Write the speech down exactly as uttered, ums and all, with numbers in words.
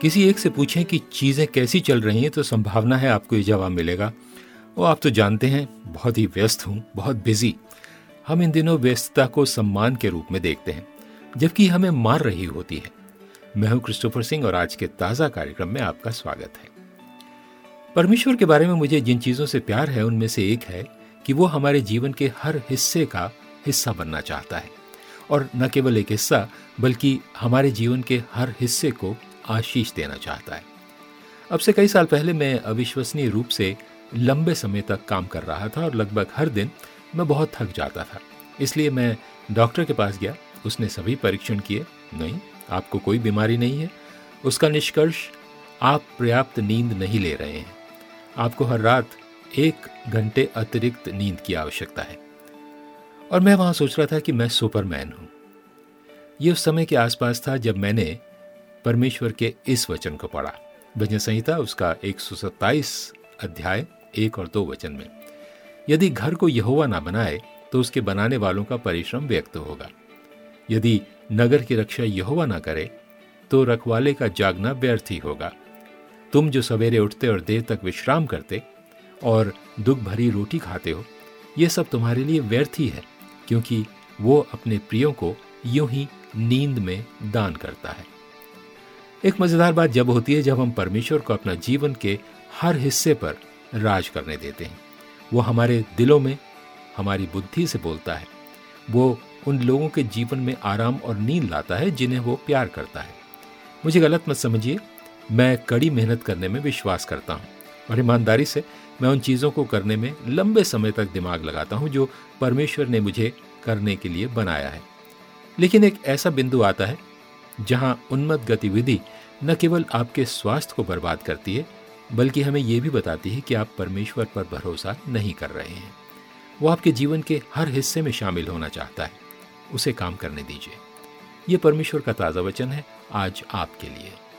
किसी एक से पूछें कि चीज़ें कैसी चल रही हैं तो संभावना है आपको ये जवाब मिलेगा, वो आप तो जानते हैं, बहुत ही व्यस्त हूँ, बहुत बिजी। हम इन दिनों व्यस्तता को सम्मान के रूप में देखते हैं, जबकि हमें मार रही होती है। मैं हूँ क्रिस्टोफर सिंह और आज के ताज़ा कार्यक्रम में आपका स्वागत है। परमेश्वर के बारे में मुझे जिन चीज़ों से प्यार है उनमें से एक है कि वो हमारे जीवन के हर हिस्से का हिस्सा बनना चाहता है, और न केवल एक हिस्सा बल्कि हमारे जीवन के हर हिस्से को आशीष देना चाहता है। अब से कई साल पहले मैं अविश्वसनीय रूप से लंबे समय तक काम कर रहा था और लगभग हर दिन मैं बहुत थक जाता था। इसलिए मैं डॉक्टर के पास गया। उसने सभी परीक्षण किए, नहीं, आपको कोई बीमारी नहीं है। उसका निष्कर्ष, आप पर्याप्त नींद नहीं ले रहे हैं। आपको हर रात एक घंटे अतिरिक्त नींद की आवश्यकता है। और मैं वहां सोच रहा था कि मैं सुपरमैन हूं। ये उस समय के आसपास था जब मैंने परमेश्वर के इस वचन को पढ़ा, भजन संहिता उसका एक सौ सत्ताईस अध्याय एक और दो वचन में, यदि घर को यहोवा ना बनाए तो उसके बनाने वालों का परिश्रम व्यर्थ होगा। यदि नगर की रक्षा यहोवा ना करे तो रखवाले का जागना व्यर्थ ही होगा। तुम जो सवेरे उठते और देर तक विश्राम करते और दुख भरी रोटी खाते हो, ये सब तुम्हारे लिए व्यर्थ ही है, क्योंकि वो अपने प्रियों को यूं ही नींद में दान करता है। एक मजेदार बात जब होती है जब हम परमेश्वर को अपना जीवन के हर हिस्से पर राज करने देते हैं। वो हमारे दिलों में, हमारी बुद्धि से बोलता है। वो उन लोगों के जीवन में आराम और नींद लाता है जिन्हें वो प्यार करता है। मुझे गलत मत समझिए, मैं कड़ी मेहनत करने में विश्वास करता हूँ और ईमानदारी से मैं उन चीज़ों को करने में लंबे समय तक दिमाग लगाता हूँ जो परमेश्वर ने मुझे करने के लिए बनाया है। लेकिन एक ऐसा बिंदु आता है जहाँ उन्मत्त गतिविधि न केवल आपके स्वास्थ्य को बर्बाद करती है, बल्कि हमें यह भी बताती है कि आप परमेश्वर पर भरोसा नहीं कर रहे हैं। वो आपके जीवन के हर हिस्से में शामिल होना चाहता है। उसे काम करने दीजिए। ये परमेश्वर का ताज़ा वचन है आज आपके लिए।